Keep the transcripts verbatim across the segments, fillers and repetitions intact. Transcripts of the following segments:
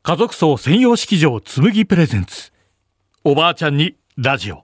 家族葬専用式場つむぎプレゼンツ、おばあちゃんにラジオ。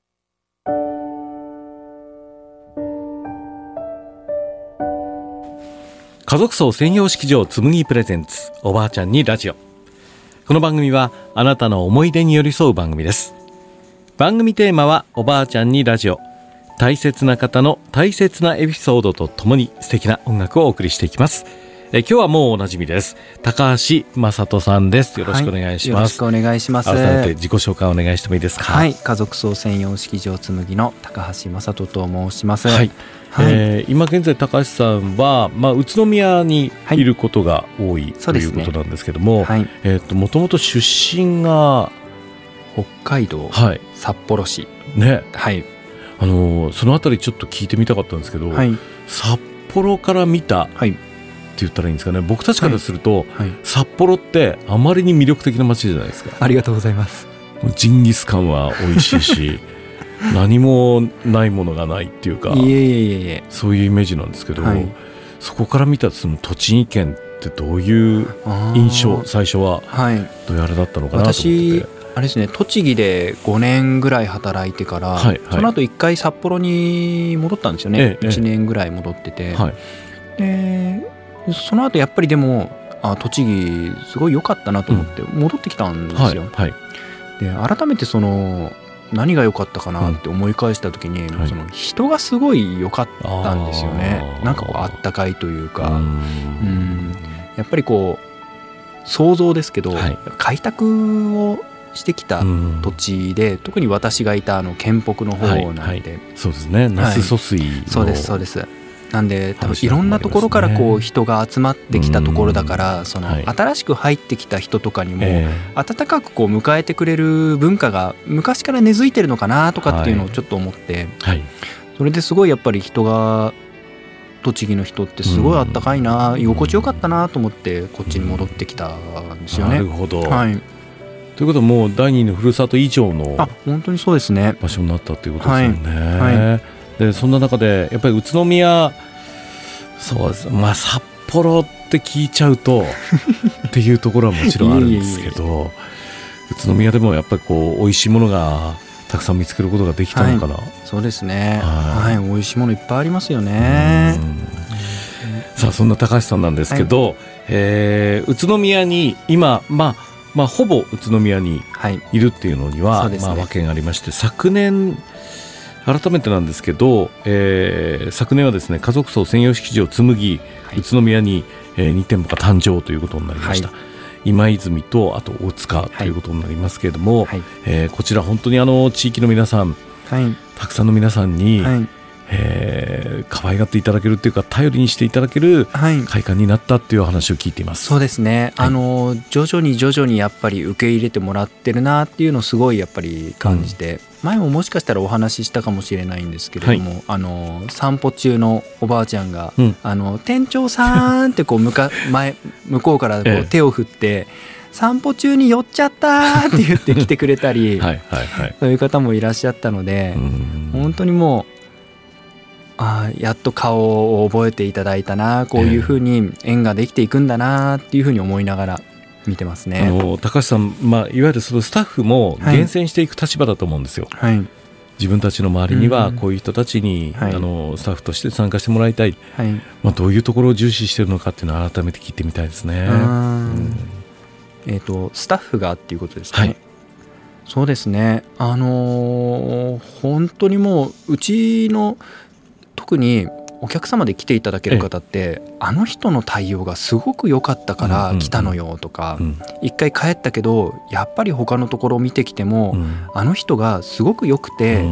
家族葬専用式場つむぎプレゼンツ、おばあちゃんにラジオ。この番組はあなたの思い出に寄り添う番組です。番組テーマはおばあちゃんにラジオ。大切な方の大切なエピソードとともに素敵な音楽をお送りしていきます。え今日はもうおなじみです。高橋正人さんです。よろしくお願いします。はい、よろしくお願いします。 改めて自己紹介お願いしてもいいですか。 はい、家族葬専用式場つむぎの高橋正人と申します。 はい、 はい、 えー、今現在高橋さんは、まあ、宇都宮にいることが多い、はい、ということなんですけども、はい、えー、ともともと出身が北海道、 はい、 札幌市、 ね、 はい、 あのー、そのあたりちょっと聞いてみたかったんですけど、はい、札幌から見た、はい、って言ったらいいんですかね。僕たちからすると、はいはい、札幌ってあまりに魅力的な街じゃないですか。 ありがとうございます。 ジンギスカンは美味しいし何もないものがないっていうか、 いえいえいえ、 そういうイメージなんですけど、はい、そこから見たその栃木県ってどういう印象、最初はどういうあれだったのかなと思ってて。 私あれですね、栃木でごねんぐらい働いてから、はいはい、その後いっかい札幌に戻ったんですよね、ええ、いちねんぐらい戻ってて、はい、でその後やっぱりでもあ栃木すごい良かったなと思って戻ってきたんですよ、うんはいはい、で改めてその何が良かったかなって思い返した時に、うん、その人がすごい良かったんですよね、はい、なんかこうあったかいというか、うんうんやっぱりこう想像ですけど、はい、開拓をしてきた土地で、うん、特に私がいたあの県北の方なんで、はいはい、 そうですね、那須疎水の、はい、 そうですそうです。なんで多分いろんなところからこう人が集まってきたところだから、うん、その新しく入ってきた人とかにも温かくこう迎えてくれる文化が昔から根付いてるのかなとかっていうのをちょっと思って、はいはい、それですごいやっぱり人が栃木の人ってすごいあったかいな、うん、居心地よかったなと思ってこっちに戻ってきたんですよね。 なるほど、 はい、 ということはもう第二のふるさと以上のあ本当にそうですね場所になったということですよね、はいはい、でそんな中でやっぱり宇都宮そうです、まあ、札幌って聞いちゃうとっていうところはもちろんあるんですけど宇都宮でもやっぱりこう美味しいものがたくさん見つけることができたのかな、はい、 そうですね、はいはい、美味しいものいっぱいありますよね。 さあそんな高橋さんなんですけど、はい、えー、宇都宮に今まあまあ、ほぼ宇都宮にいるっていうのには、はいねまあ、訳がありまして、昨年改めてなんですけど、えー、昨年はですね家族葬専用式場つむぎ、はい、宇都宮に、えー、にてんぽが誕生ということになりました、はい、今泉とあと大塚ということになりますけれども、はいえー、こちら本当にあの地域の皆さん、はい、たくさんの皆さんに、はいえー、可愛がっていただけるというか頼りにしていただける会館になったっていう話を聞いています、 はい、そうですね、はい、あの徐々に徐々にやっぱり受け入れてもらってるなっていうのをすごいやっぱり感じて、うん、前ももしかしたらお話ししたかもしれないんですけれども、はい、あの散歩中のおばあちゃんが、うん、あの店長さんってこう向か前向こうからこう手を振って、ええ散歩中に寄っちゃったって言って来てくれたりはいはい、はい、そういう方もいらっしゃったので本当にもうあやっと顔を覚えていただいたなこういうふうに縁ができていくんだなっていうふうに思いながら見てますね。 あの高橋さん、まあ、いわゆるそのスタッフも厳選していく立場だと思うんですよ、はい、自分たちの周りにはこういう人たちに、うん、あのスタッフとして参加してもらいたい、はいまあ、どういうところを重視しているのかっていうのを改めて聞いてみたいですね。うんえーと、スタッフがっていうことですかね、はい、そうですね、あのー、本当にもううちの特にお客様で来ていただける方ってあの人の対応がすごく良かったから来たのよとか、うんうんうん、一回帰ったけどやっぱり他のところを見てきても、うん、あの人がすごく良くて、うん、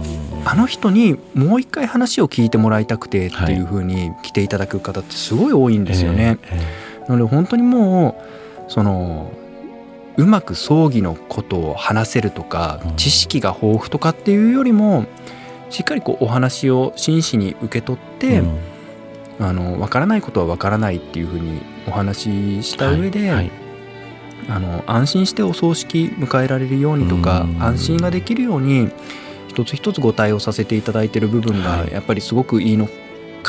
あの人にもう一回話を聞いてもらいたくてっていう風に来ていただく方ってすごい多いんですよね、えーえー、なので本当にもうそのうまく葬儀のことを話せるとか、うん、知識が豊富とかっていうよりもしっかりこうお話を真摯に受け取って、うん、あの分からないことは分からないっていうふうにお話しした上で、はいはい、あの安心してお葬式迎えられるようにとか、うん、安心ができるように一つ一つご対応させていただいている部分がやっぱりすごくいいのかなっ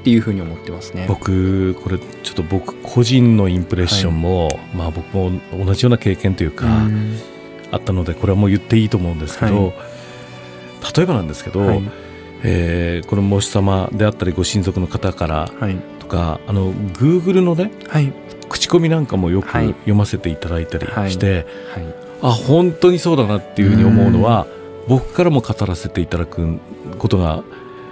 っていうふうに思ってますね。 僕これちょっと僕個人のインプレッションも、はい、まあ、僕も同じような経験というかあったので、これはもう言っていいと思うんですけど、はい、例えばなんですけど、はい、えー、この喪主様であったりご親族の方からとか、はい、あの Google のね、はい、口コミなんかもよく読ませていただいたりして、はいはい、あ本当にそうだなっていうふうに思うのは、僕からも語らせていただくことが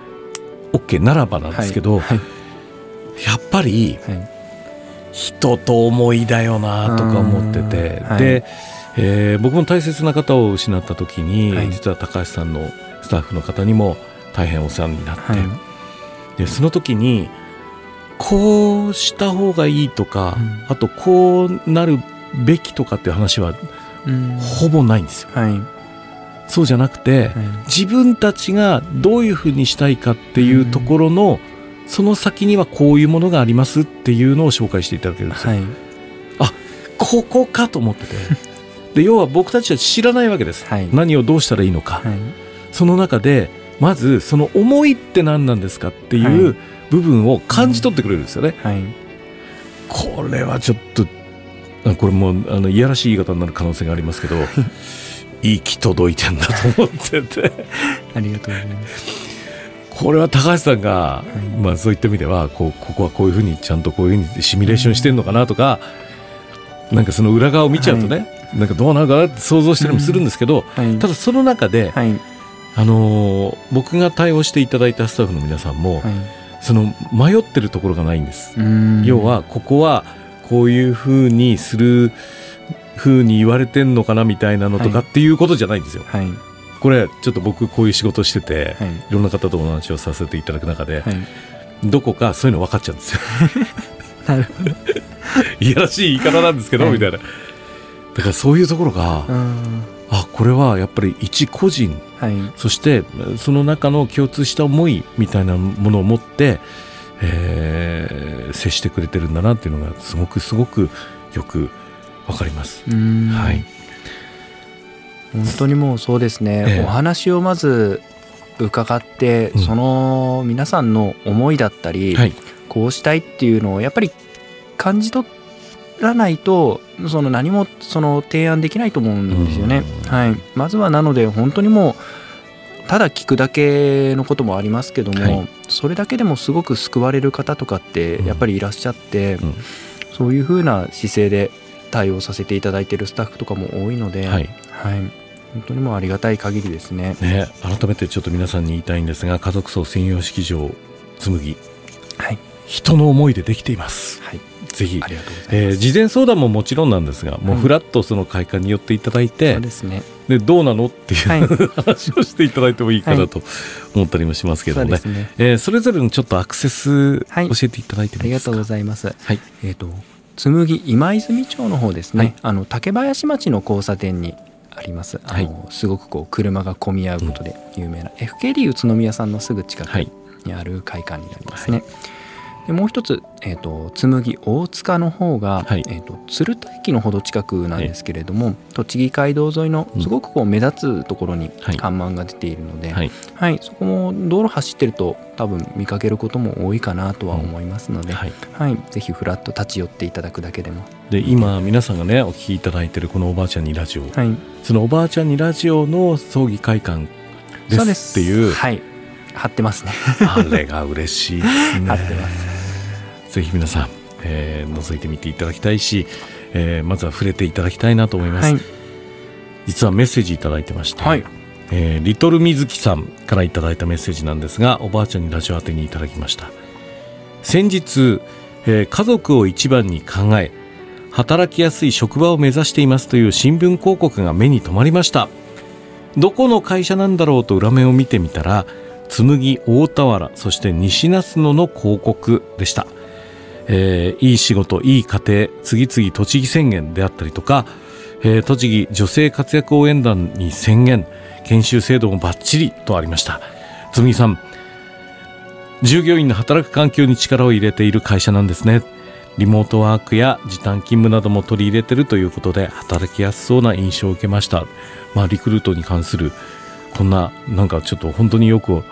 OK ならばなんですけど、はいはい、やっぱり、はい、人と思いだよなとか思ってて、はい、で、えー、僕も大切な方を失った時に、はい、実は高橋さんのスタッフの方にも大変お世話になって、はい、でその時にこうした方がいいとか、うん、あとこうなるべきとかっていう話は、うん、ほぼないんですよ、はい、そうじゃなくて、はい、自分たちがどういうふうにしたいかっていうところの、うん、その先にはこういうものがありますっていうのを紹介していただけるんですよ、はい、あここかと思っててで要は僕たちは知らないわけです、はい、何をどうしたらいいのか、はい、その中でまずその思いって何なんですかっていう部分を感じ取ってくれるんですよね、はい、これはちょっとこれもあのいやらしい言い方になる可能性がありますけど行き届いてんだと思っててありがとうございます。 これは高橋さんが、はい、まあ、そういった意味ではこうここはこういうふうにちゃんとこういうふうにシミュレーションしてるのかなとか、うん、なんかその裏側を見ちゃうとね、はい、なんかどうなるかなって想像したりもするんですけど、うんはい、ただその中で、はい、あのー、僕が対応していただいたスタッフの皆さんも、はい、その迷ってるところがないんです。要はここはこういうふうにする風に言われてんのかなみたいなのとかっていうことじゃないんですよ、はい、これちょっと僕こういう仕事してて、はい、いろんな方とお話をさせていただく中で、はい、どこかそういうの分かっちゃうんですよなるほどいやらしい言い方なんですけど、はい、みたいな。だからそういうところがあこれはやっぱり一個人、はい、そしてその中の共通した思いみたいなものを持って、えー、接してくれてるんだなっていうのがすごくすごくよくわかります。はい、 本当にもうそうですね、ええ、お話をまず伺って、うん、その皆さんの思いだったり、はい、こうしたいっていうのをやっぱり感じ取らないとその何もその提案できないと思うんですよね、はい、まずはなので本当にもうただ聞くだけのこともありますけども、はい、それだけでもすごく救われる方とかってやっぱりいらっしゃって、うんうん、そういう風な姿勢で対応させていただいているスタッフとかも多いので、はいはい、本当にもうありがたい限りですね。 ね、改めてちょっと皆さんに言いたいんですが、家族葬専用式場紬、はい、人の思いでできています、はい、ぜひありがとうございます、えー、事前相談ももちろんなんですが、もうフラッとその会館に寄っていただいて、はい、そうですね、でどうなのっていう、はい、話をしていただいてもいいかなと思ったりもしますけど ね,、はい、そうですね、えー、それぞれのちょっとアクセス教えていただいてもいいですか。 はい、ありがとうございます、はい、えーと紬今泉町の方ですね、はい、あの竹林町の交差点にあります、あの、はい、すごくこう車が混み合うことで有名な、うん、エフケーディー 宇都宮さんのすぐ近くにある会館になりますね、はい、でもう一つ、えーと、紬大塚の方が、はい、えーと、鶴田駅のほど近くなんですけれども、はい、栃木街道沿いのすごくこう目立つところに看板が出ているので、はいはい、そこも道路走ってると多分見かけることも多いかなとは思いますので、うん、はいはい、ぜひフラッと立ち寄っていただくだけでも。 で今皆さんがねお聞きいただいているこのおばあちゃんにラジオ、はい、そのおばあちゃんにラジオの葬儀会館ですっていう、 はい、貼ってますねあれが嬉しいですね貼ってます。 ぜひ皆さん、えー、覗いてみていただきたいし、えー、まずは触れていただきたいなと思います、はい、実はメッセージいただいてまして、はい、えー、リトルみずきさんからいただいたメッセージなんですが、おばあちゃんにラジオ宛てにいただきました。先日、えー、家族を一番に考え働きやすい職場を目指していますという新聞広告が目に留まりました。どこの会社なんだろうと裏面を見てみたら紬大田原そして西那須野の広告でした。えー、いい仕事いい家庭次々栃木宣言であったりとか、えー、栃木女性活躍応援団に宣言、研修制度もバッチリとありました。紬さん、従業員の働く環境に力を入れている会社なんですね。リモートワークや時短勤務なども取り入れているということで働きやすそうな印象を受けました。まあ、リクルートに関するこんななんかちょっと本当によく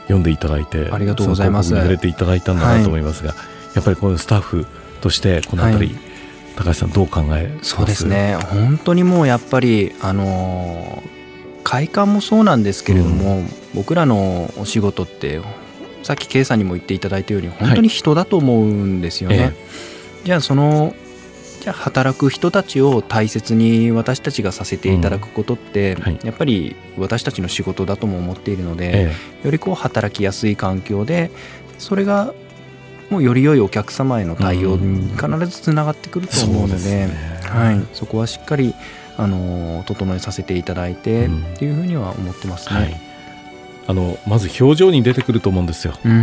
読んでいただいて、 ありがとうございます。 その広告に触れていただいたんだなと思いますが、はい、やっぱりこのスタッフとしてこのあたり、はい、高橋さんどう考えます？ そうですね、本当にもうやっぱりあの会館もそうなんですけれども、うん、僕らのお仕事ってさっき K さんにも言っていただいたように本当に人だと思うんですよね、はい、じゃあそのじゃあ働く人たちを大切に私たちがさせていただくことって、うんはい、やっぱり私たちの仕事だとも思っているので、ええ、よりこう働きやすい環境で、それがもうより良いお客様への対応に必ずつながってくると思うので、うん そ, ねはい、そこはしっかりあの整えさせていただいて、うん、っていうふうには思ってますね、はい、 あのまず表情に出てくると思うんですよ。うん、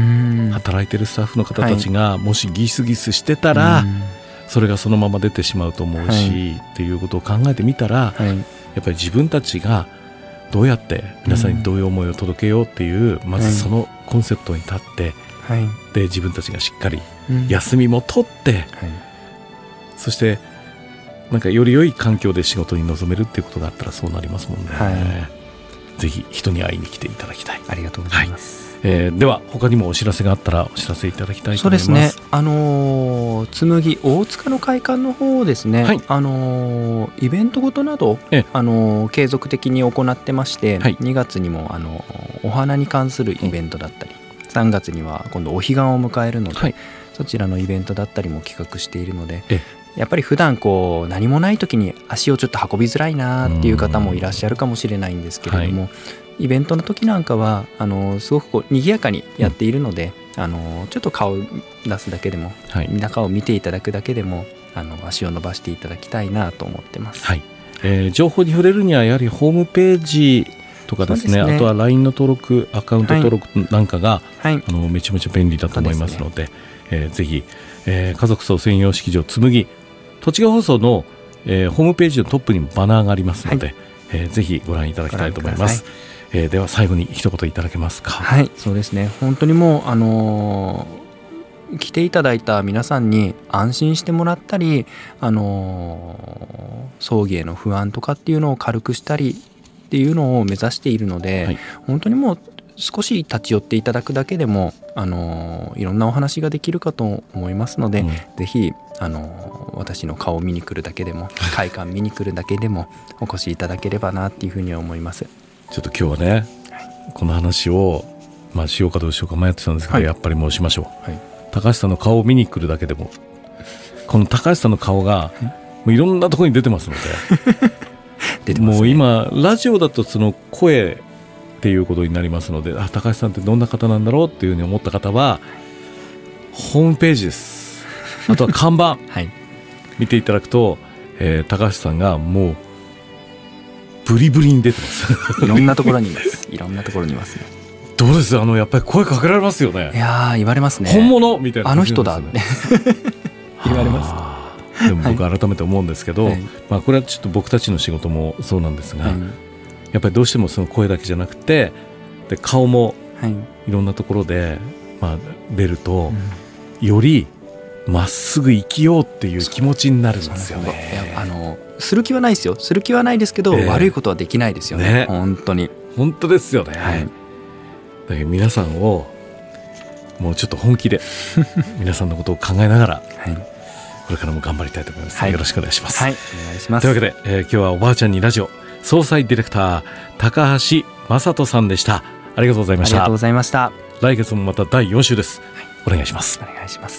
働いてるスタッフの方たちがもしギスギスしてたら、はい、それがそのまま出てしまうと思うし、はい、っていうことを考えてみたら、はい、やっぱり自分たちがどうやって皆さんにどういう思いを届けようっていう、うん、まずそのコンセプトに立って、はい、で自分たちがしっかり休みも取って、うんはい、そしてなんかより良い環境で仕事に臨めるっていうことがあったらそうなりますもんね、はい、ぜひ人に会いに来ていただきたい。 ありがとうございます、 はいえー、では他にもお知らせがあったらお知らせいただきたいと思います。 そうですね、あのー、紬大塚の会館の方ですね、はいあのー、イベントごとなど、あのー、継続的に行ってまして、はい、にがつにも、あのー、お花に関するイベントだったり、うん、さんがつには今度お彼岸を迎えるので、はい、そちらのイベントだったりも企画しているので、やっぱり普段こう何もない時に足をちょっと運びづらいなっていう方もいらっしゃるかもしれないんですけれども、はい、イベントの時なんかはあのすごくこう賑やかにやっているので、うん、あのちょっと顔を出すだけでも、はい、中を見ていただくだけでもあの足を伸ばしていただきたいなと思ってます、 はいえー、情報に触れるにはやはりホームページとかですね、そうですね、あとは ライン の登録アカウント登録なんかが、はい、あのめちゃめちゃ便利だと思いますの で, で、ねえー、ぜひ、えー、家族層専用式場紬栃木放送の、えー、ホームページのトップにもバナーがありますので、はいえー、ぜひご覧いただきたいと思います、えー、では最後に一言いただけますか。 はいそうですね、本当にもう、あのー、来ていただいた皆さんに安心してもらったり、あのー、葬儀への不安とかっていうのを軽くしたりっていうのを目指しているので、はい、本当にもう少し立ち寄っていただくだけでも、あのー、いろんなお話ができるかと思いますので、うん、ぜひ、あのー、私の顔を見に来るだけでも会館見に来るだけでもお越しいただければなっていうふうには思います。 ちょっと今日はね、はい、この話を、まあ、しようかどうしようか迷ってたんですけど、はい、やっぱりもうしましょう、はい、高橋さんの顔を見に来るだけでもこの高橋さんの顔がもういろんなところに出てますので出てますね、もう今ラジオだとその声っていうことになりますので、あ高橋さんってどんな方なんだろうっていうふうに思った方はホームページです、あとは看板、はい、見ていただくと、えー、高橋さんがもうブリブリに出てますいろんなところにいますいろんなところにいますね。 どうです、あのやっぱり声かけられますよね。 いや言われますね、 本物みたいな、 あの人だって言われます。 でも僕改めて思うんですけど、はいまあ、これはちょっと僕たちの仕事もそうなんですが、はい、やっぱりどうしてもその声だけじゃなくてで顔もいろんなところで、まあ、出ると、うん、よりまっすぐ生きようっていう気持ちになるんですよね。 あのする気はないですよする気はないですけど、えー、悪いことはできないですよ ね, ね本当に本当ですよね、はい、だけど皆さんをもうちょっと本気で皆さんのことを考えながら、はい、これからも頑張りたいと思います、はい、よろしくお願いします、 はい、お願いします。 というわけで、えー、今日はおばあちゃんにラジオ総裁ディレクター高橋正人さんでした。ありがとうございました。 ありがとうございました。 来月もまただいよん週です、はい、お願いします。 お願いします。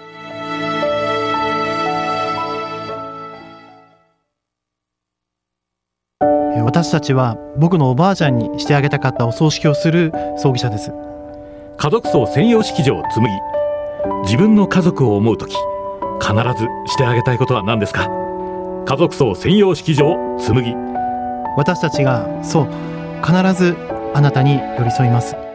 私たちは僕のおばあちゃんにしてあげたかったお葬式をする葬儀社です。 家族葬専用式場紬、自分の家族を思うとき必ずしてあげたいことは何ですか？家族葬専用式場紬。 私たちがそう必ずあなたに寄り添います。